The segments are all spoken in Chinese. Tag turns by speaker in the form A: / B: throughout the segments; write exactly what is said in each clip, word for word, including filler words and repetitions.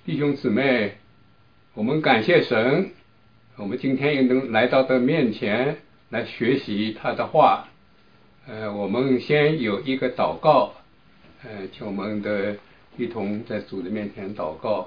A: 弟兄姊妹，我们感谢神，我们今天也能来到他面前来学习他的话。呃，我们先有一个祷告，呃，请我们的一同在主的面前祷告。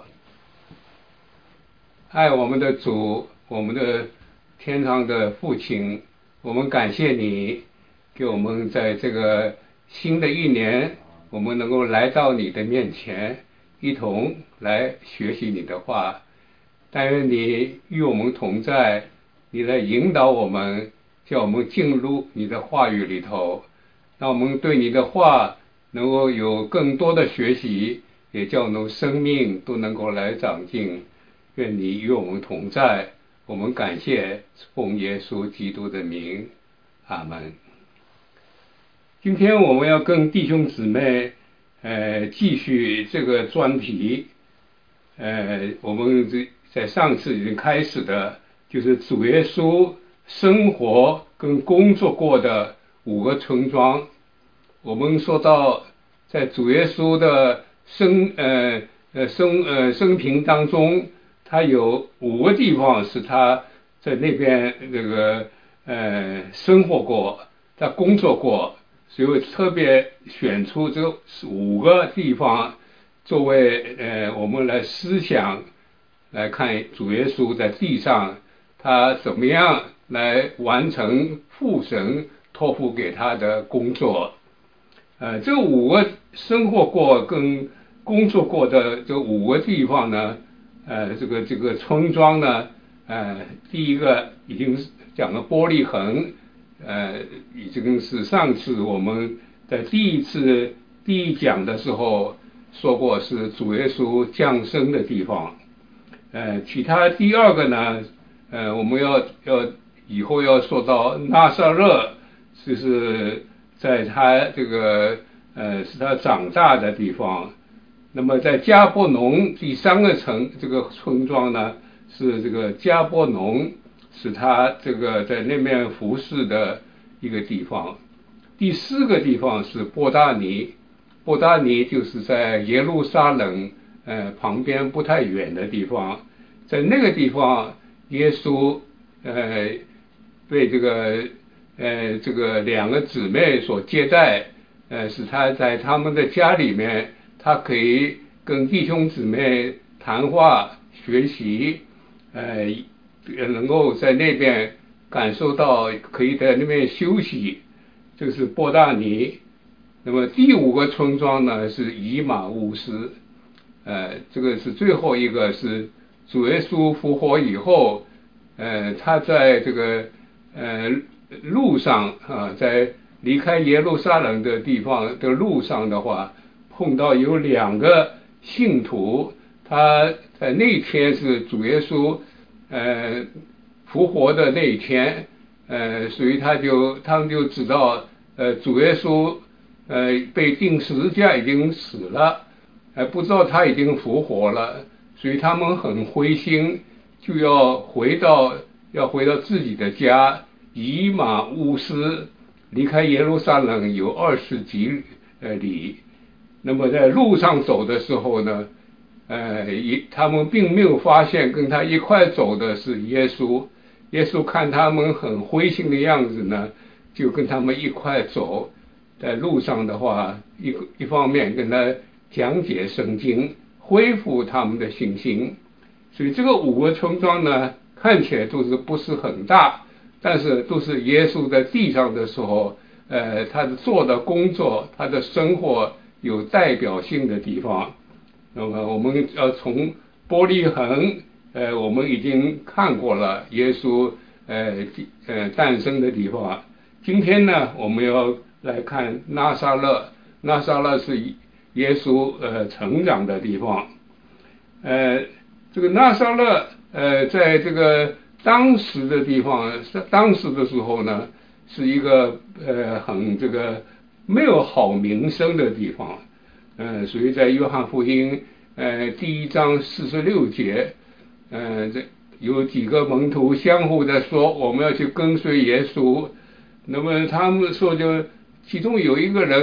A: 爱我们的主，我们的天上的父亲，我们感谢你给我们在这个新的一年，我们能够来到你的面前，一同来学习你的话。但愿你与我们同在，你来引导我们，叫我们进入你的话语里头，让我们对你的话能够有更多的学习，也叫我们生命都能够来长进。愿你与我们同在，我们感谢奉耶稣基督的名，阿们。今天我们要跟弟兄姊妹呃继续这个专题，呃我们在上次已经开始的就是主耶稣生活跟工作过的五个村庄。我们说到在主耶稣的生呃呃生呃生平当中，他有五个地方是他在那边这个呃生活过，他工作过，所以特别选出这五个地方作为呃我们来思想来看主耶稣在地上他怎么样来完成父神托付给他的工作。呃，这五个生活过跟工作过的这五个地方呢，呃，这个这个村庄呢，呃，第一个已经讲了伯利恒，呃，已经是上次我们在第一次第一讲的时候说过是主耶稣降生的地方。呃，其他第二个呢，呃，我们要要以后要说到拿撒勒，就是在他这个呃是他长大的地方。那么在加波农第三个城这个村庄呢，是这个加波农，是他这个在那边服侍的一个地方。第四个地方是伯大尼，伯大尼就是在耶路撒冷呃旁边不太远的地方。在那个地方，耶稣呃被这个呃这个两个姊妹所接待，呃是他在他们的家里面，他可以跟弟兄姊妹谈话学习，呃能够在那边感受到可以在那边休息，这是伯大尼。那么第五个村庄呢是以马乌斯，呃这个是最后一个是主耶稣复活以后，呃他在这个呃路上啊，在离开耶路撒冷的地方的路上的话，碰到有两个信徒，他在那天是主耶稣呃复活的那一天，呃所以他就他们就知道呃主耶稣呃被钉十字架已经死了，呃不知道他已经复活了，所以他们很灰心，就要回到要回到自己的家以马乌斯，离开耶路撒冷有二十几呃里。那么在路上走的时候呢，呃，他们并没有发现跟他一块走的是耶稣。耶稣看他们很灰心的样子呢，就跟他们一块走。在路上的话，一一方面跟他讲解圣经，恢复他们的信心。所以这个五个村庄呢，看起来都是不是很大，但是都是耶稣在地上的时候，呃，他的做的工作，他的生活有代表性的地方。那么我们要从伯利恒，呃，我们已经看过了耶稣呃呃诞生的地方。今天呢，我们要来看拿撒勒，拿撒勒是耶稣呃成长的地方。呃，这个拿撒勒呃，在这个当时的地方，当时的时候呢，是一个呃很这个没有好名声的地方。呃，所以在约翰福音呃第一章四十六节，呃，这有几个门徒相互的说，我们要去跟随耶稣。那么他们说就，其中有一个人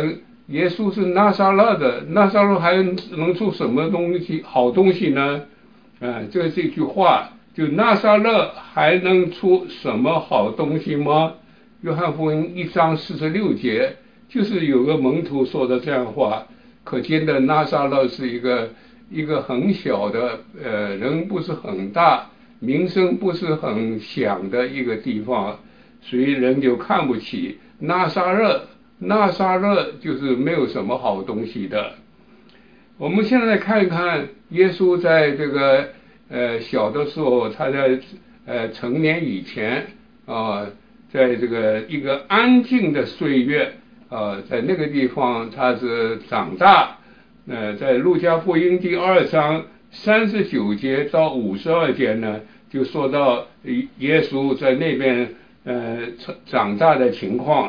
A: 耶稣是拿撒勒的，拿撒勒还能出什么东西好东西呢？啊，这这句话，就拿撒勒还能出什么好东西吗？约翰福音一章四十六节，就是有个门徒说的这样话，可见的拿撒勒是一个一个很小的，呃，人不是很大，名声不是很响的一个地方，所以人就看不起拿撒勒。拿撒勒就是没有什么好东西的。我们现在看一看耶稣在这个呃小的时候，他在呃成年以前啊、呃，在这个一个安静的岁月啊、呃，在那个地方他是长大。呃，在路加福音第二章三十九节到五十二节呢，就说到耶稣在那边呃长大的情况。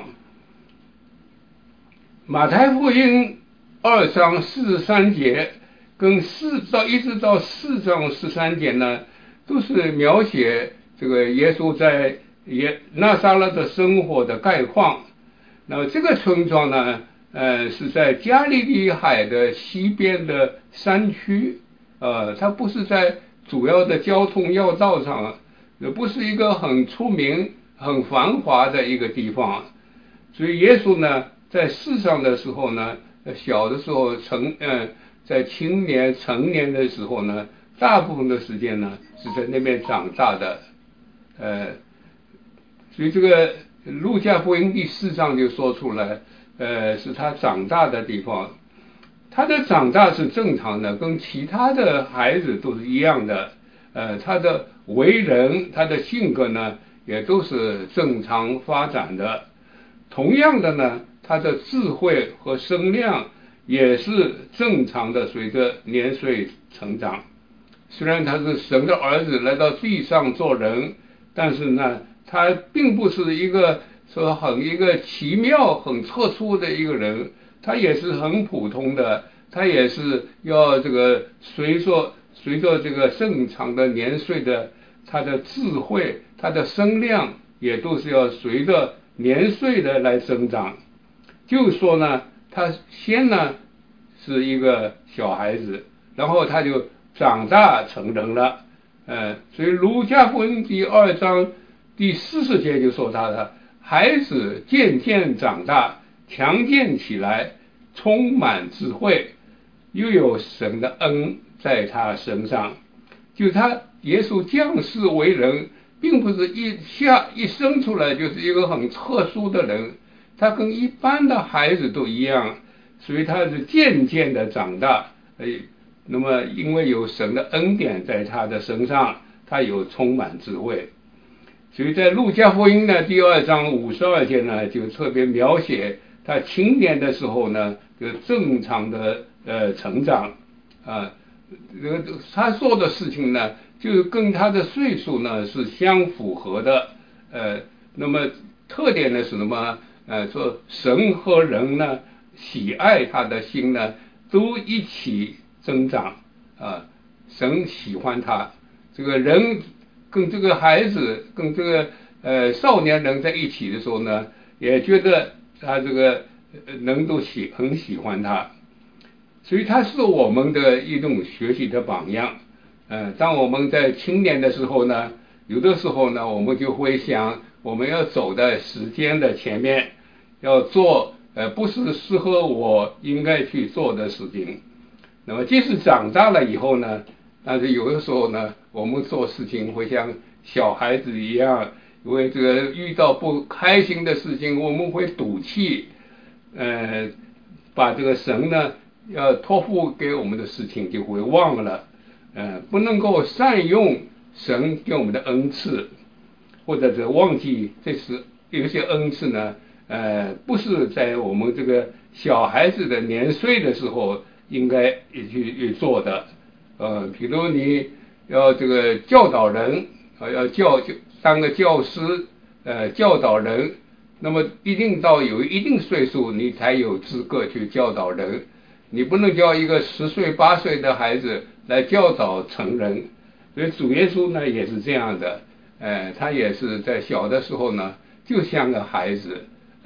A: 马太福音二章四十三节跟四到一直到四章十三节呢，都是描写这个耶稣在耶拿撒勒的生活的概况。那么这个村庄呢，呃，是在加利利海的西边的山区，呃，它不是在主要的交通要道上，也不是一个很出名、很繁华的一个地方。所以耶稣呢，在世上的时候呢，小的时候成呃，在青年成年的时候呢，大部分的时间呢是在那边长大的，呃，所以这个路加福音第四章就说出来，呃，是他长大的地方。他的长大是正常的，跟其他的孩子都是一样的，呃，他的为人，他的性格呢，也都是正常发展的。同样的呢，他的智慧和声量也是正常的，随着年岁成长。虽然他是神的儿子来到地上做人，但是呢，他并不是一个说很一个奇妙、很特殊的一个人，他也是很普通的，他也是要这个随着随着这个正常的年岁的，他的智慧、他的声量也都是要随着年岁的来增长。就是说呢，他先呢是一个小孩子，然后他就长大成人了，呃，所以路加福音第二章第四十节就说他的孩子渐渐长大，强健起来，充满智慧，又有神的恩在他身上。就他耶稣降世为人，并不是一下一生出来就是一个很特殊的人，他跟一般的孩子都一样，所以他是渐渐的长大。哎，那么因为有神的恩典在他的身上，他有充满智慧。所以在路加福音的第二章五十二节呢，就特别描写他青年的时候呢，就正常的呃成长啊，这个他做的事情呢，就跟他的岁数呢是相符合的。呃，那么特点呢是什么？呃，说神和人呢喜爱他的心呢都一起增长啊，神喜欢他，这个人跟这个孩子跟这个呃少年人在一起的时候呢，也觉得他这个人都喜很喜欢他，所以他是我们的一种学习的榜样。呃，当我们在青年的时候呢，有的时候呢，我们就会想，我们要走在时间的前面，要做呃不是适合我应该去做的事情。那么即使长大了以后呢，但是有的时候呢，我们做事情会像小孩子一样，因为这个遇到不开心的事情，我们会赌气，呃，把这个神呢要托付给我们的事情就会忘了，呃，不能够善用神给我们的恩赐，或者是忘记这是有些恩赐呢，呃，不是在我们这个小孩子的年岁的时候应该去去做的。呃，比如你要这个教导人，呃，要教当个教师，呃，教导人，那么一定到有一定岁数，你才有资格去教导人。你不能教一个十岁八岁的孩子来教导成人。所以主耶稣呢也是这样的，呃，他也是在小的时候呢，就像个孩子，呃，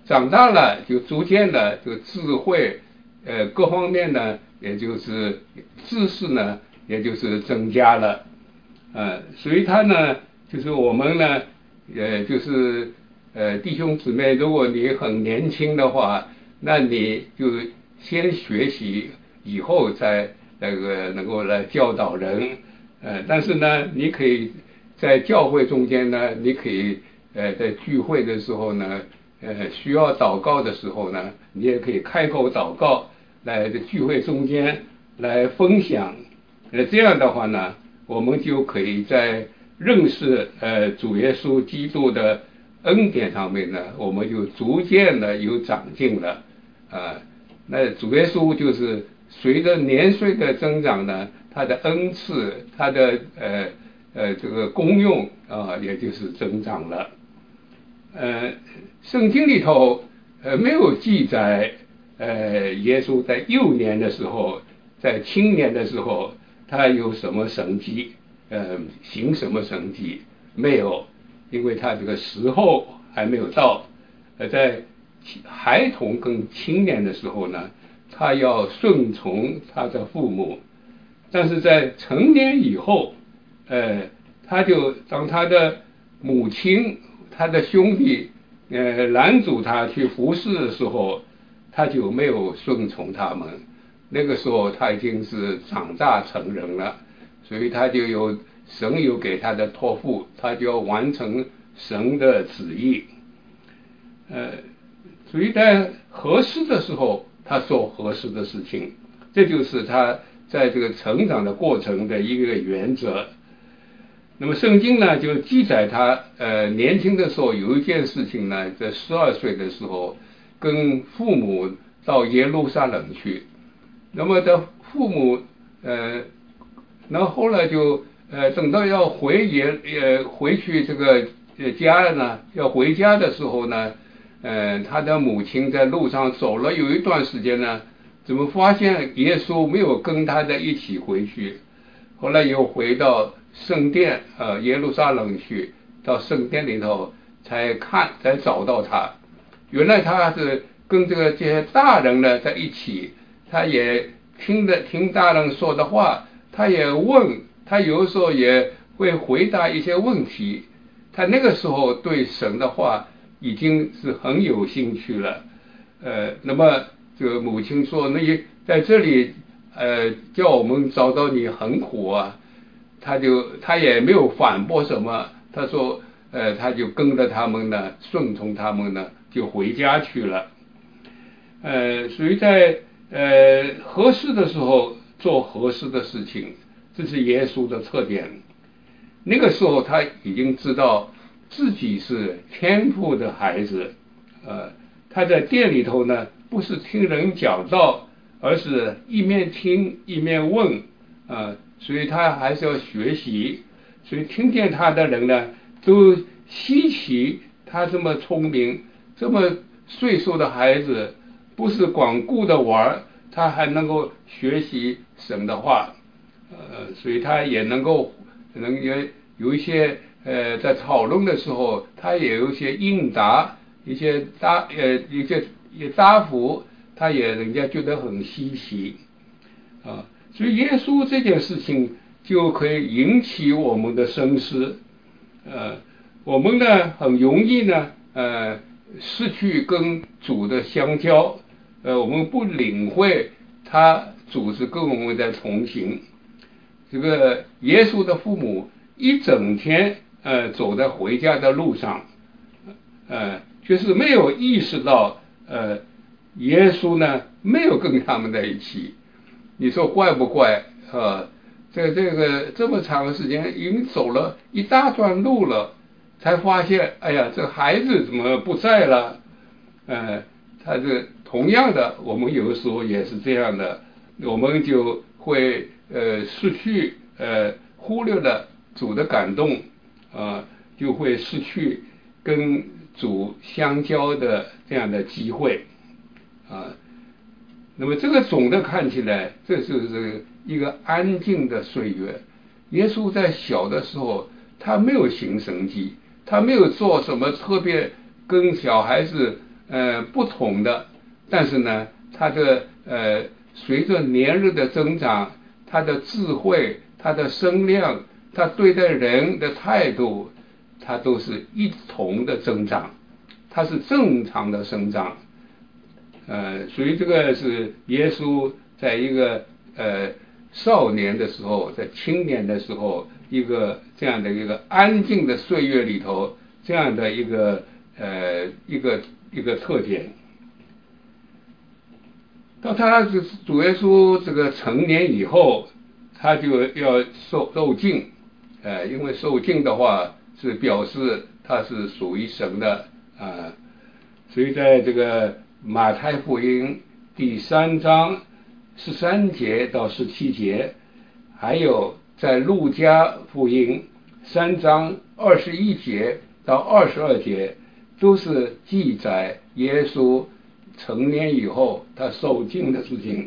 A: 长大了就逐渐的就智慧，呃，各方面呢，也就是知识呢，也就是增加了，呃，所以他呢，就是我们呢，呃，就是呃，弟兄姊妹，如果你很年轻的话，那你就先学习，以后再那个能够来教导人，呃，但是呢，你可以在教会中间呢，你可以呃，在聚会的时候呢。呃，需要祷告的时候呢，你也可以开口祷告，来聚会中间来分享。呃，这样的话呢，我们就可以在认识呃主耶稣基督的恩典上面呢，我们就逐渐的有长进了。啊、呃，那主耶稣就是随着年岁的增长呢，他的恩赐，他的呃呃这个功用啊、呃，也就是增长了。呃，圣经里头呃没有记载，呃，耶稣在幼年的时候，在青年的时候，他有什么神迹，呃，行什么神迹，没有，因为他这个时候还没有到。呃，在孩童跟青年的时候呢，他要顺从他的父母，但是在成年以后，呃，他就当他的母亲。他的兄弟呃拦阻他去服侍的时候，他就没有顺从他们。那个时候他已经是长大成人了，所以他就有神有给他的托付，他就要完成神的旨意。呃，所以在合适的时候，他做合适的事情，这就是他在这个成长的过程的一个原则。那么圣经呢，就记载他呃年轻的时候有一件事情呢，在十二岁的时候，跟父母到耶路撒冷去。那么的父母呃，然后后来就呃等到要回耶呃回去这个家了呢，要回家的时候呢，呃他的母亲在路上走了有一段时间呢，怎么发现耶稣没有跟他在一起回去？后来又回到圣殿，呃，耶路撒冷去，到圣殿里头才看，才找到他。原来他是跟这个这些大人呢在一起，他也听着听大人说的话，他也问，他有的时候也会回答一些问题。他那个时候对神的话已经是很有兴趣了。呃，那么这个母亲说，那你在这里。呃，叫我们找到你很苦啊，他就他也没有反驳什么，他说，呃，他就跟着他们呢，顺从他们呢，就回家去了。呃，所以在呃合适的时候做合适的事情，这是耶稣的特点。那个时候他已经知道自己是天父的孩子，呃，他在店里头呢，不是听人讲道。而是一面听一面问，啊、呃，所以他还是要学习。所以听见他的人呢，都稀奇他这么聪明，这么岁数的孩子，不是光顾着玩，他还能够学习神的话，呃，所以他也能够能有有一些呃，在讨论的时候，他也有一些应答，一些答呃一些也答复。他也人家觉得很稀奇啊，所以耶稣这件事情就可以引起我们的深思。呃，我们呢很容易呢呃失去跟主的相交，呃，我们不领会他主是跟我们在同行。这个耶稣的父母一整天呃走在回家的路上，呃，就是没有意识到呃。耶稣呢没有跟他们在一起，你说怪不怪啊？这这个这么长的时间，已经走了一大段路了，才发现，哎呀，这孩子怎么不在了？呃，他这同样的，我们有的时候也是这样的，我们就会呃失去呃忽略了主的感动啊、呃，就会失去跟主相交的这样的机会。啊，那么这个总的看起来，这就是一个安静的岁月。耶稣在小的时候，他没有行神迹，他没有做什么特别跟小孩子呃不同的，但是呢，他的呃随着年日的增长，他的智慧、他的声量、他对待人的态度，他都是一同的增长，他是正常的生长。呃，所以这个是耶稣在一个呃少年的时候，在青年的时候，一个这样的一个安静的岁月里头，这样的一个呃一个一个特点。到他主耶稣这个成年以后，他就要受受敬，呃，因为受敬的话是表示他是属于神的啊、呃，所以在这个马太福音第三章十三节到十七节，还有在路加福音三章二十一节到二十二节，都是记载耶稣成年以后他受敬的事情。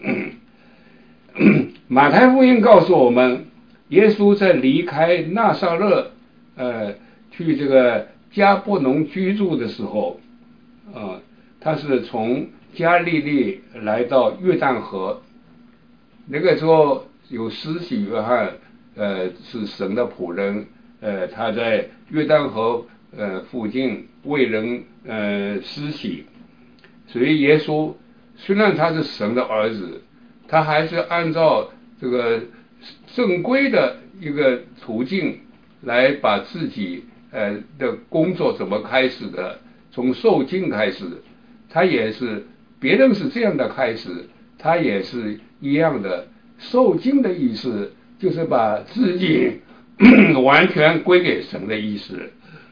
A: 马太福音告诉我们，耶稣在离开拿撒勒呃去这个迦伯农居住的时候，呃他是从加利利来到约旦河，那个时候有施洗约翰呃是神的仆人，呃他在约旦河呃附近为人呃施洗，所以耶稣虽然他是神的儿子，他还是按照这个正规的一个途径来把自己呃的工作怎么开始的，从受敬开始，他也是别人是这样的开始，他也是一样的。受敬的意思就是把自己完全归给神的意思，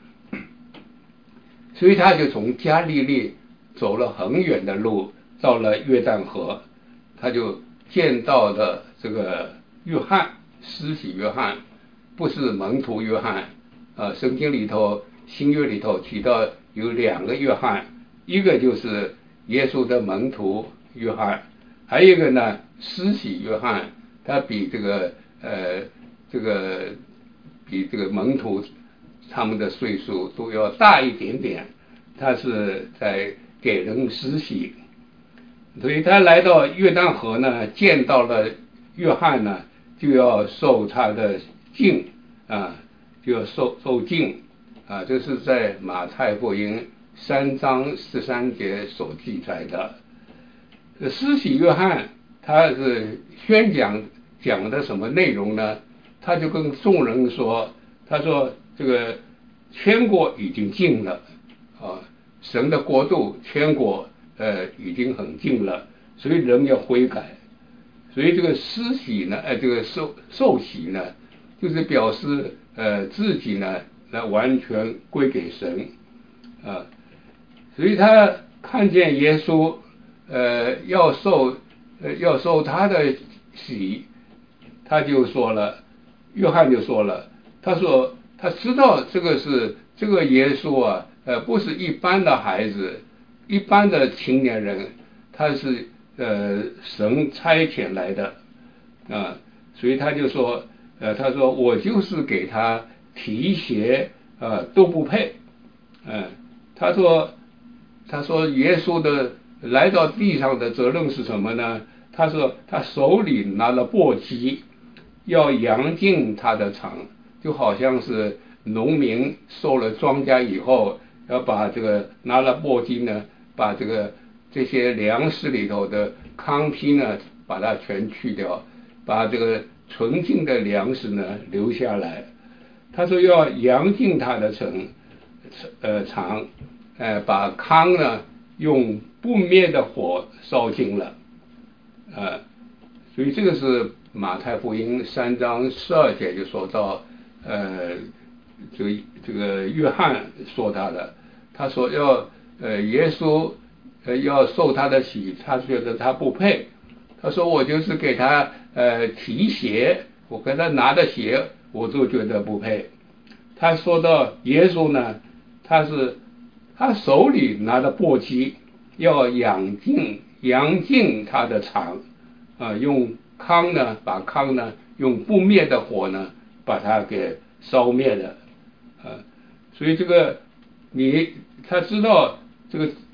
A: 所以他就从加利利走了很远的路，到了约旦河，他就见到了这个约翰，施洗约翰，不是门徒约翰。呃，圣经里头新约里头提到有两个约翰，一个就是耶稣的门徒约翰，还有一个呢施洗约翰，他比这个呃这个比这个门徒他们的岁数都要大一点点，他是在给人施洗，所以他来到约旦河呢，见到了约翰呢，就要受他的敬啊，就要受受敬啊，这是在马太福音三章十三节所记载的。施洗约翰他是宣讲讲的什么内容呢？他就跟众人说，他说这个天国已经近了啊，神的国度天国呃已经很近了，所以人要悔改。所以这个施洗呢，呃，这个受受洗呢，就是表示呃自己呢来完全归给神啊。所以他看见耶稣呃要受呃要受他的洗，他就说了，约翰就说了，他说他知道这个是这个耶稣啊，呃不是一般的孩子，一般的青年人，他是呃神差遣来的啊，所以他就说呃他说我就是给他提鞋啊都不配，嗯、呃、他说他说耶稣的来到地上的责任是什么呢？他说他手里拿了簸箕，要扬进他的场，就好像是农民收了庄稼以后，要把这个拿了簸箕呢，把这个这些粮食里头的糠秕呢，把它全去掉，把这个纯净的粮食呢留下来。他说要扬进他的城呃场，呃把糠呢用不灭的火烧尽了，呃，所以这个是马太福音三章十二节就说到，呃，这个这个约翰说他的，他说要呃耶稣呃要受他的洗，他觉得他不配，他说我就是给他呃提鞋，我给他拿的鞋我都觉得不配。他说到耶稣呢，他是他手里拿的簸箕，要扬进扬进他的场啊，用糠呢把糠呢用不灭的火呢把它给烧灭了啊，所以这个你他知道这个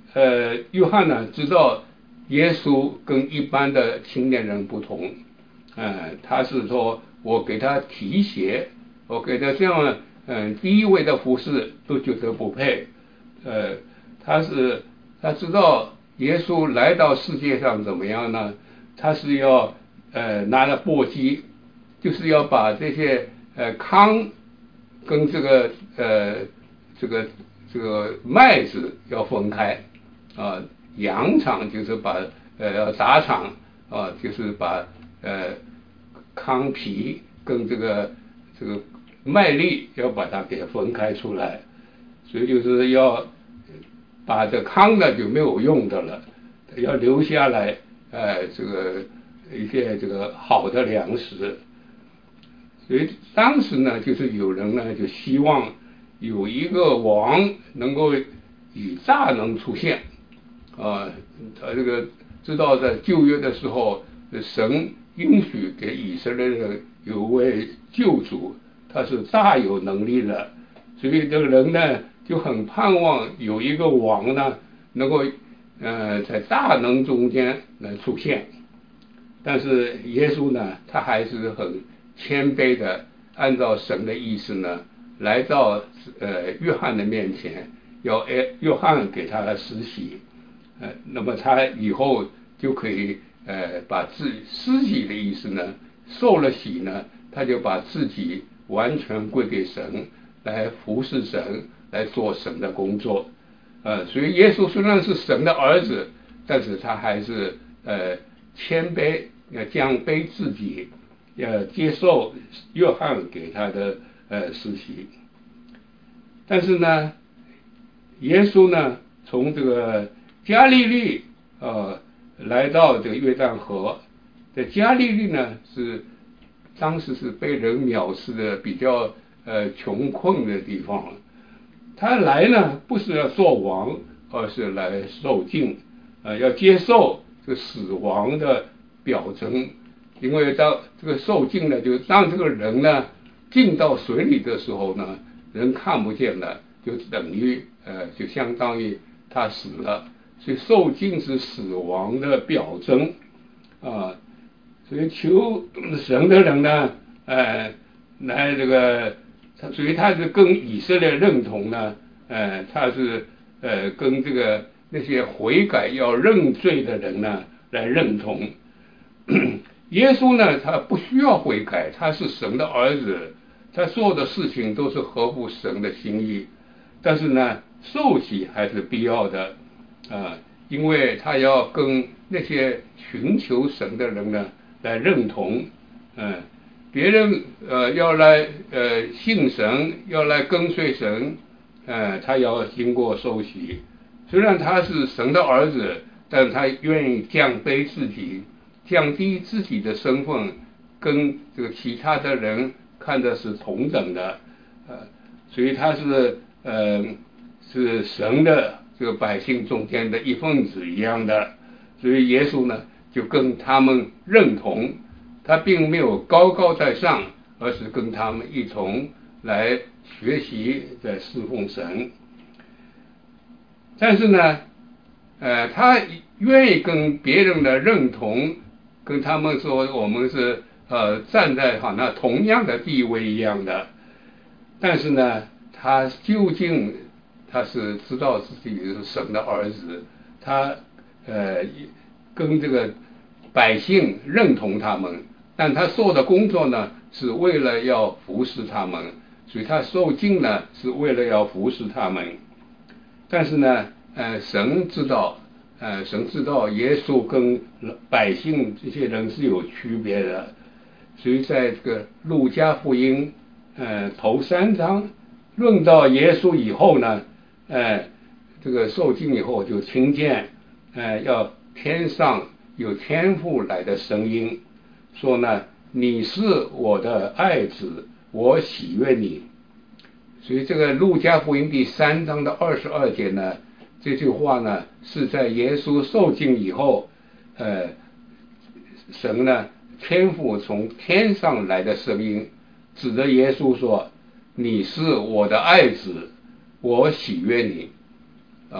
A: 呃，约翰呢知道耶稣跟一般的青年人不同，呃，他是说我给他提鞋，我给他这样，嗯、呃，第一位的服侍都觉得不配，呃，他是他知道耶稣来到世界上怎么样呢？他是要呃拿了簸箕，就是要把这些呃糠跟这个呃这个这个麦子要分开啊，扬场就是把呃打场啊，就是把呃糠皮跟这个这个麦粒要把它给分开出来，所以就是要把这糠呢就没有用的了，要留下来呃这个一些这个好的粮食。所以当时呢，就是有人呢就希望有一个王能够以大能出现，啊，他这个知道在旧约的时候，神允许给以色列人有位救主，他是大有能力的，所以这个人呢就很盼望有一个王呢能够呃在大能中间来出现。但是耶稣呢，他还是很谦卑的，按照神的意思呢，来到呃约翰的面前，要约约翰给他施洗，呃，那么他以后就可以呃把自施洗的意思呢，受了洗呢，他就把自己完全归给神，来服侍神，来做神的工作，呃，所以耶稣虽然是神的儿子，但是他还是呃谦卑，要降卑自己，要接受约翰给他的呃施洗。但是呢，耶稣呢从这个加利利呃来到这个约旦河，在加利利呢是当时是被人藐视的比较呃穷困的地方，他来呢不是要做王，而是来受尽，呃要接受这个死亡的表征，因为当这个受尽呢，就当这个人呢进到水里的时候呢，人看不见了，就等于呃就相当于他死了，所以受尽是死亡的表征啊，所以求神的人呢，呃来这个，所以他是跟以色列认同呢，呃他是呃跟这个那些悔改要认罪的人呢来认同。耶稣呢，他不需要悔改，他是神的儿子，他做的事情都是合乎神的心意。但是呢，受洗还是必要的啊、呃，因为他要跟那些寻求神的人呢来认同，嗯、呃，别人呃要来呃信神，要来跟随神，呃，他要经过受洗。虽然他是神的儿子，但他愿意降卑自己。降低自己的身份，跟这个其他的人看的是同等的，呃，所以他是呃是神的这个百姓中间的一份子一样的，所以耶稣呢就跟他们认同，他并没有高高在上，而是跟他们一同来学习在侍奉神。但是呢，呃，他愿意跟别人的认同。跟他们说我们是呃站在好像同样的地位一样的，但是呢，他究竟他是知道自己是神的儿子，他呃跟这个百姓认同他们，但他做的工作呢是为了要服侍他们，所以他受尽呢是为了要服侍他们。但是呢，呃，神知道。呃，神知道耶稣跟百姓这些人是有区别的，所以在这个路加福音呃头三章论到耶稣以后呢，呃，这个受尽以后就听见呃要天上有天父来的声音，说呢你是我的爱子，我喜悦你。所以这个路加福音第三章的二十二节呢。这句话呢是在耶稣受尽以后，呃，神呢天父从天上来的声音，指着耶稣说：“你是我的爱子，我喜悦你。”啊、呃，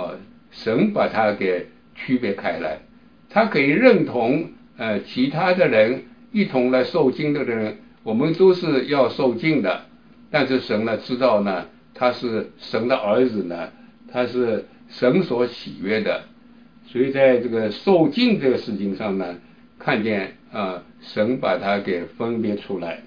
A: 神把他给区别开来，他可以认同呃其他的人一同来受浸的人，我们都是要受浸的，但是神呢知道呢，他是神的儿子呢，他是神所喜悦的，所以在这个受浸这个事情上呢，看见啊、呃、神把他给分别出来。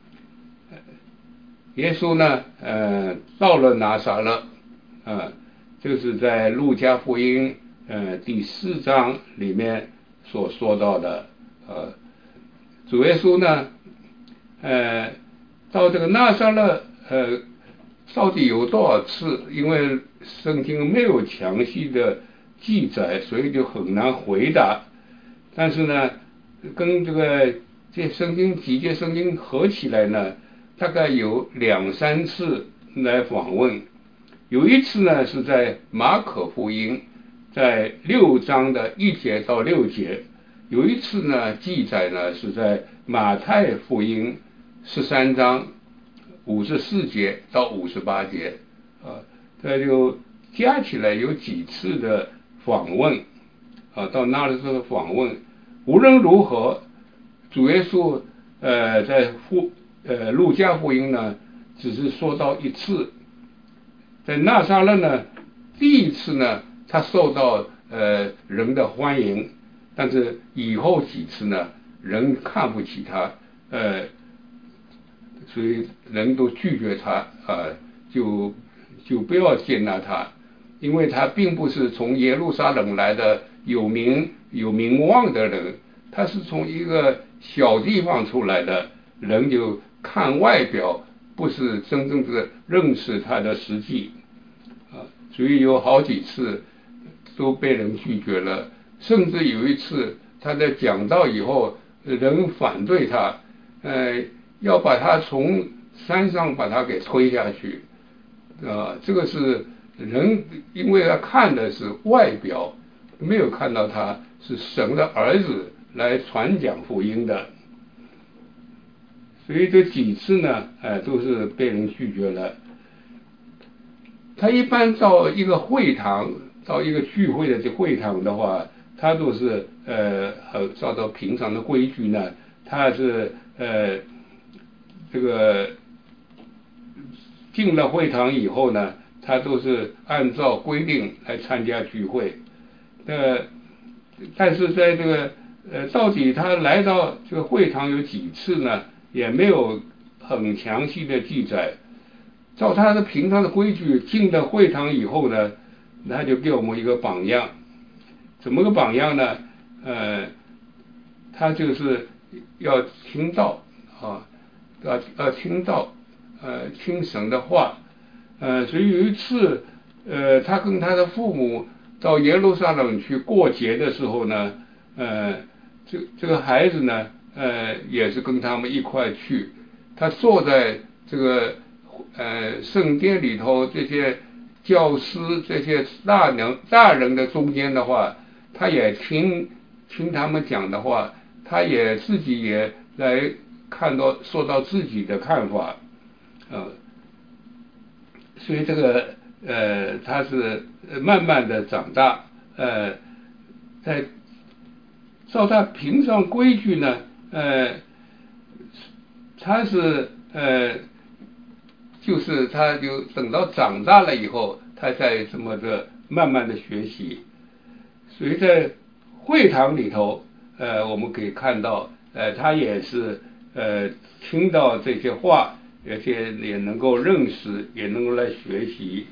A: 耶稣呢呃到了拿撒勒啊、呃，就是在路加福音呃第四章里面所说到的，呃主耶稣呢呃到这个拿撒勒呃到底有多少次，因为圣经没有详细的记载，所以就很难回答。但是呢跟这个这圣经几节圣经合起来呢，大概有两三次来访问。有一次呢是在马可福音在六章的一节到六节，有一次呢记载呢是在马太福音十三章五十四节到五十八节啊，这就加起来有几次的访问啊，到那里的访问。无论如何，主耶稣呃在福呃路加福音呢只是说到一次，在拿撒勒呢第一次呢他受到呃人的欢迎，但是以后几次呢人看不起他，呃所以人都拒绝他啊、呃，就就不要接纳他，因为他并不是从耶路撒冷来的有名有名望的人，他是从一个小地方出来的人，就看外表，不是真正的认识他的实际啊，所以有好几次都被人拒绝了，甚至有一次他在讲道以后，人反对他，呃，要把他从山上把他给推下去啊，这个是人，因为他看的是外表，没有看到他是神的儿子来传讲福音的，所以这几次呢，呃，都是被人拒绝了。他一般到一个会堂，到一个聚会的这会堂的话，他都是呃，照到平常的规矩呢，他是呃，这个进了会堂以后呢，他都是按照规定来参加聚会。呃，但是在这个呃，到底他来到这个会堂有几次呢？也没有很详细的记载。照他的平常的规矩，进了会堂以后呢，他就给我们一个榜样。怎么个榜样呢？呃，他就是要听道啊，要要听道，呃，听神的话。呃，所以有一次，呃，他跟他的父母到耶路撒冷去过节的时候呢，呃，这这个孩子呢，呃，也是跟他们一块去。他坐在这个呃圣殿里头，这些教师、这些大人大人的中间的话，他也听听他们讲的话，他也自己也来看到说到自己的看法，呃，所以这个呃他是慢慢的长大，呃，在照他平常规矩呢，呃，他是呃，就是他就等到长大了以后，他才这么的慢慢的学习。所以在会堂里头，呃，我们可以看到，呃，他也是呃听到这些话，而且也能够认识，也能够来学习。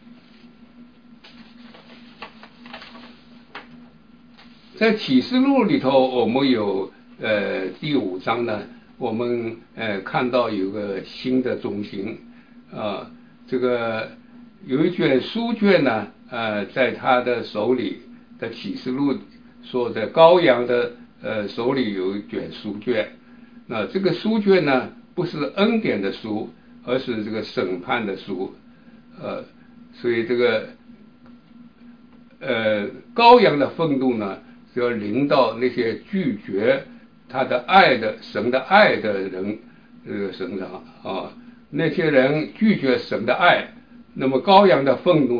A: 在启示录里头，我们有呃第五章呢，我们呃看到有个新的中心啊、呃，这个有一卷书卷呢，呃，在他的手里的启示录说，在羔羊的呃手里有一卷书卷，那这个书卷呢，不是恩典的书，而是这个审判的书，呃，所以这个呃羔羊的愤怒呢，就要临到那些拒绝他的爱的神的爱的人这个身上啊，那些人拒绝神的爱，那么羔羊的愤怒呢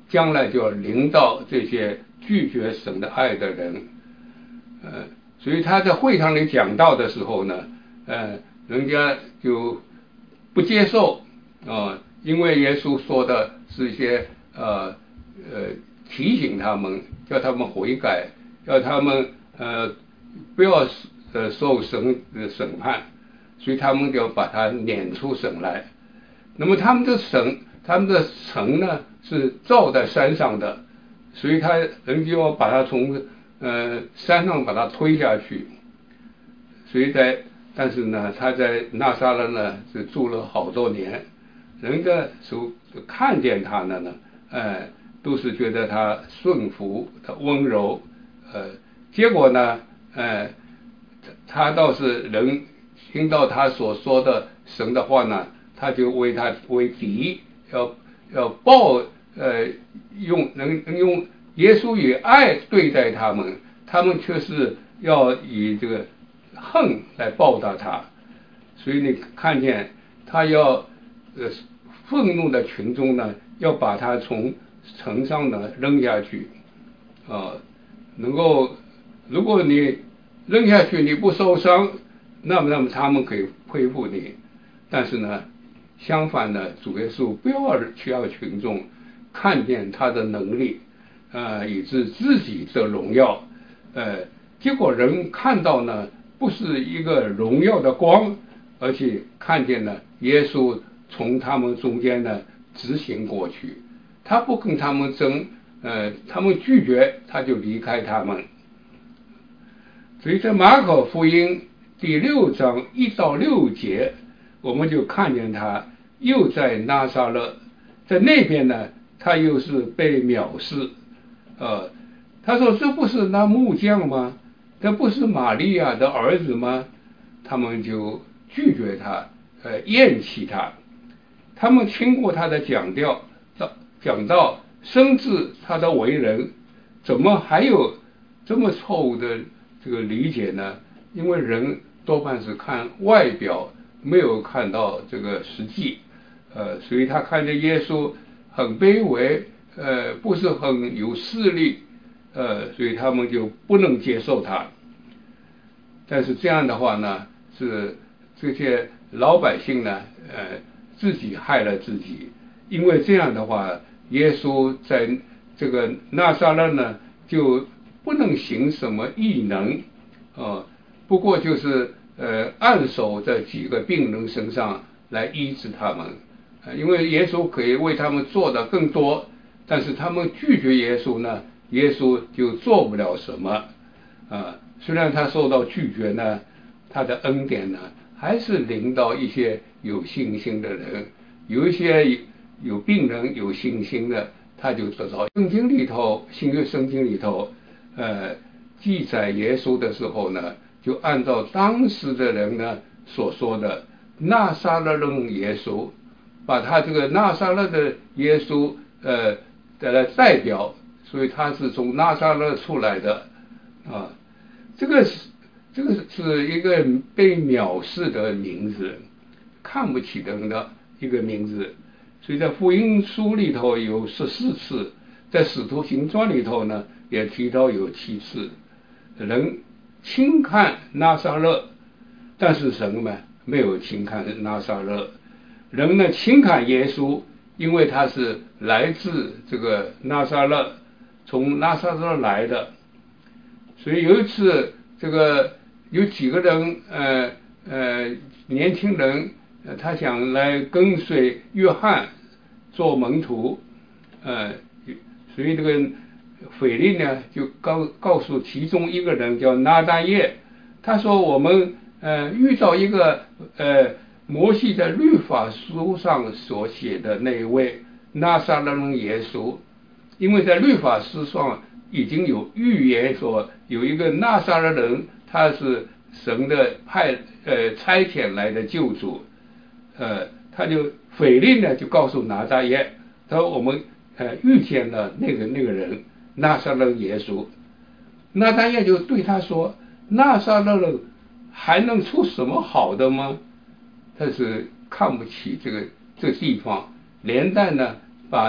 A: 将来就要临到这些拒绝神的爱的人。呃，所以他在会堂里讲道的时候呢，呃，人家就不接受啊、呃，因为耶稣说的是一些呃呃提醒他们，叫他们悔改，要他们呃不要呃受神的审判，所以他们就把他撵出省来。那么他们的省，他们的城呢是造在山上的，所以他人就要把他从呃山上把他推下去。所以在但是呢，他在拿撒勒呢是住了好多年，人家所看见他的呢，呃，都是觉得他顺服，他温柔，呃，结果呢，呃，他倒是人听到他所说的神的话呢，他就为他为敌，要要报呃用能用耶稣以爱对待他们，他们却是要以这个恨来报答他。所以你看见他要呃愤怒的群众呢，要把他从城上呢扔下去啊、呃，能够如果你扔下去你不受伤，那么那么他们可以恢复你。但是呢，相反呢，主耶稣不要需要群众看见他的能力啊、呃，以致自己的荣耀，呃，结果人看到呢，不是一个荣耀的光，而且看见了耶稣从他们中间呢直行过去，他不跟他们争，呃，他们拒绝，他就离开他们。所以在马可福音第六章一到六节，我们就看见他又在拿撒勒，在那边呢，他又是被藐视，呃，他说这不是那木匠吗？这不是玛利亚的儿子吗？他们就拒绝他，呃，厌弃他。他们听过他的讲调，讲到深知他的为人，怎么还有这么错误的这个理解呢？因为人多半是看外表，没有看到这个实际，呃，所以他看见耶稣很卑微，呃，不是很有势力，呃，所以他们就不能接受他。但是这样的话呢，是这些老百姓呢，呃，自己害了自己，因为这样的话，耶稣在这个拿撒勒呢，就不能行什么异能，呃，不过就是呃按手在几个病人身上来医治他们，呃，因为耶稣可以为他们做的更多，但是他们拒绝耶稣呢，耶稣就做不了什么，啊、呃，虽然他受到拒绝呢，他的恩典呢还是临到一些有信心的人，有一些有病人有信心的，他就得到。圣经里头，新约圣经里头，呃，记载耶稣的时候呢，就按照当时的人呢所说的拿撒勒人耶稣，把他这个拿撒勒的耶稣呃来代表，所以他是从拿撒勒出来的啊，这个是这个是一个被藐视的名字，看不起的人的一个名字。所以在福音书里头有十四次，在使徒行传里头呢也提到有七次，人轻看拿撒勒，但是神呢没有轻看拿撒勒，人呢轻看耶稣，因为他是来自这个拿撒勒，从拿撒勒来的。所以有一次，这个有几个人，呃呃年轻人，呃他想来跟随约翰做门徒，呃，所以这个腓力呢就告告诉其中一个人叫拿但业，他说我们呃遇到一个呃摩西在律法书上所写的那一位拿撒勒人耶稣，因为在律法书上已经有预言说有一个拿撒勒人，他是神的派呃差遣来的救主，呃，他就腓力呢就告诉拿但业，他说我们呃遇见了那个那个人拿撒勒耶稣，拿但业就对他说，拿撒勒人还能出什么好的吗？他是看不起这个这个地方，连带呢把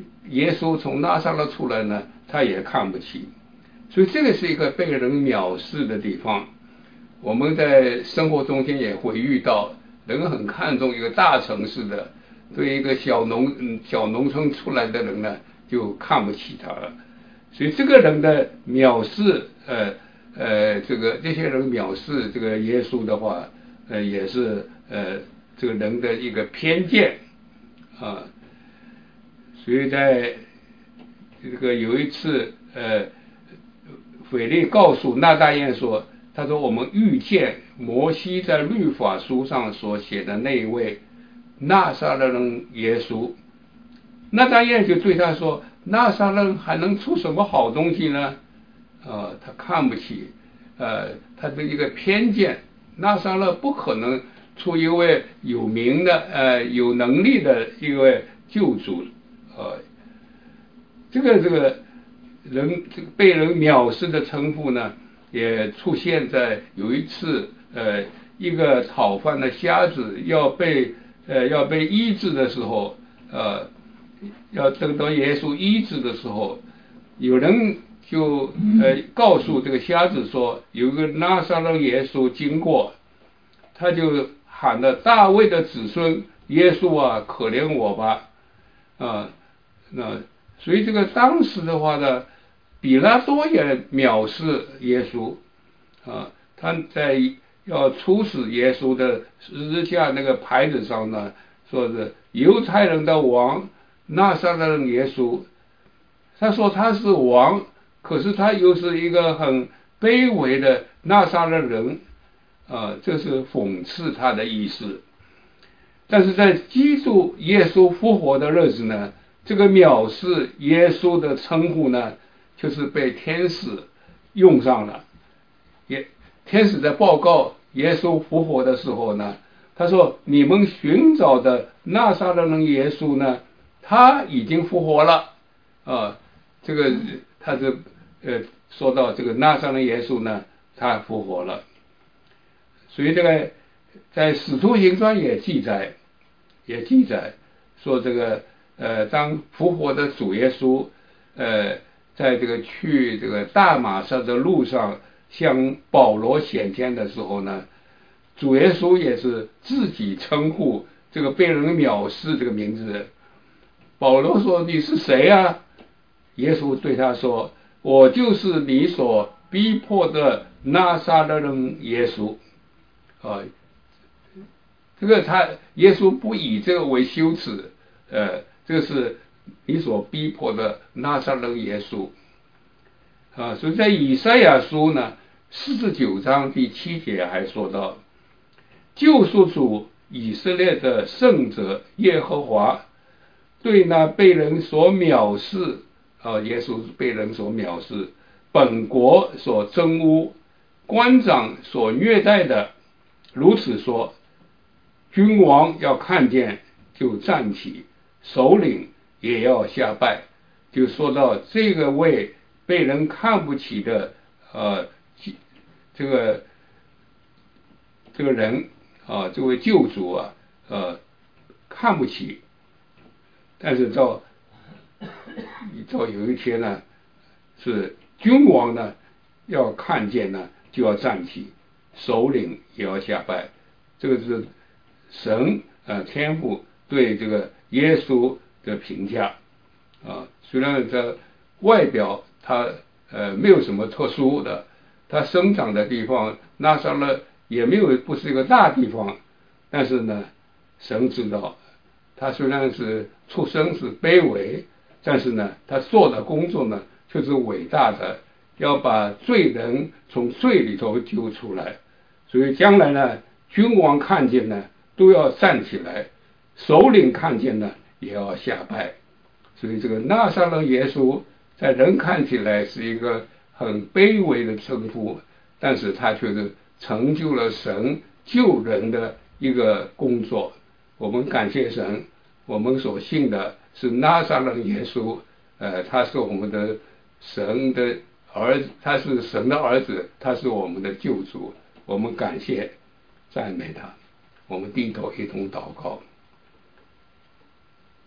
A: 耶稣从拿撒勒出来呢，他也看不起。所以这个是一个被人藐视的地方。我们在生活中间也会遇到，人很看重一个大城市的，对一个小农嗯小农村出来的人呢，就看不起他了。所以这个人的藐视，呃呃，这个这些人藐视这个耶稣的话，呃，也是呃这个人的一个偏见啊。所以在这个有一次，呃，腓力告诉纳大彦说，他说我们遇见摩西在律法书上所写的那一位拿撒勒人耶稣。纳大彦就对他说，拿撒勒还能出什么好东西呢？呃，他看不起，呃，他的一个偏见，拿撒勒不可能出一位有名的、呃有能力的一位救主，呃，这个这个人这个被人藐视的称呼呢，也出现在有一次，呃，一个讨饭的瞎子要被呃要被医治的时候，呃，要等到耶稣医治的时候，有人就呃告诉这个瞎子说，有个拿撒勒耶稣经过，他就喊了大卫的子孙耶稣啊，可怜我吧，啊，那所以这个当时的话呢，比拉多也藐视耶稣啊，他在要处死耶稣的十字架那个牌子上呢，说是犹太人的王拿撒勒人耶稣。他说他是王，可是他又是一个很卑微的拿撒勒人，啊，这是讽刺他的意思。但是在基督耶稣复活的日子呢，这个藐视耶稣的称呼呢，就是被天使用上了。也天使在报告耶稣复活的时候呢，他说你们寻找的拿撒勒人耶稣呢，他已经复活了啊。这个他是呃说到这个拿撒勒耶稣呢，他复活了。所以这个在使徒行传也记载，也记载说这个呃当复活的主耶稣呃在这个去这个大马色的路上向保罗显现的时候呢，主耶稣也是自己称呼这个被人藐视这个名字。保罗说你是谁啊？耶稣对他说，我就是你所逼迫的拿撒勒人耶稣啊。这个他耶稣不以这个为羞耻，呃，这个是你所逼迫的拿撒勒耶稣啊。所以在以赛亚书呢四十九章第七节还说到，救赎主以色列的圣者耶和华对那被人所藐视啊，耶稣被人所藐视，本国所憎恶，官长所虐待的，如此说，君王要看见就站起，首领也要下拜。就说到这个位被人看不起的呃这个这个人啊，这位救主啊，呃看不起，但是到到有一天呢，是君王呢要看见呢就要站起，首领也要下拜。这个是神呃天父对这个耶稣的评价啊。虽然这外表他呃没有什么特殊的，他生长的地方拿撒勒也没有不是一个大地方，但是呢神知道他虽然是出生是卑微，但是呢他做的工作呢却是伟大的，要把罪人从罪里头救出来。所以将来呢君王看见呢都要站起来，首领看见呢也要下拜。所以这个拿撒勒耶稣在人看起来是一个很卑微的称呼，但是他却是成就了神救人的一个工作。我们感谢神，我们所信的是拿撒勒耶稣，呃，他是我们的神的儿子，他是神的儿子，他是我们的救主。我们感谢赞美他。我们低头一同祷告。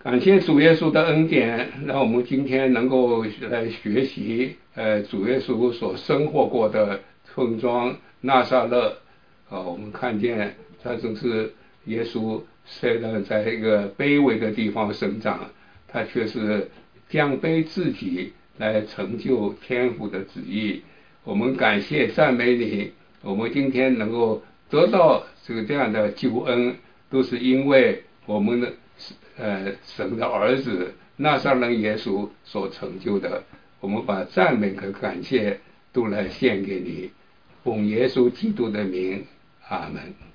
A: 感谢主耶稣的恩典，让我们今天能够来学习，呃，主耶稣所生活过的村庄拿撒勒。啊，我们看见他正是耶稣虽然在一个卑微的地方生长，他却是降卑自己来成就天父的旨意。我们感谢赞美你，我们今天能够得到这个这样的救恩，都是因为我们的呃神的儿子拿撒勒耶稣所成就的。我们把赞美和感谢都来献给你，奉耶稣基督的名，阿门。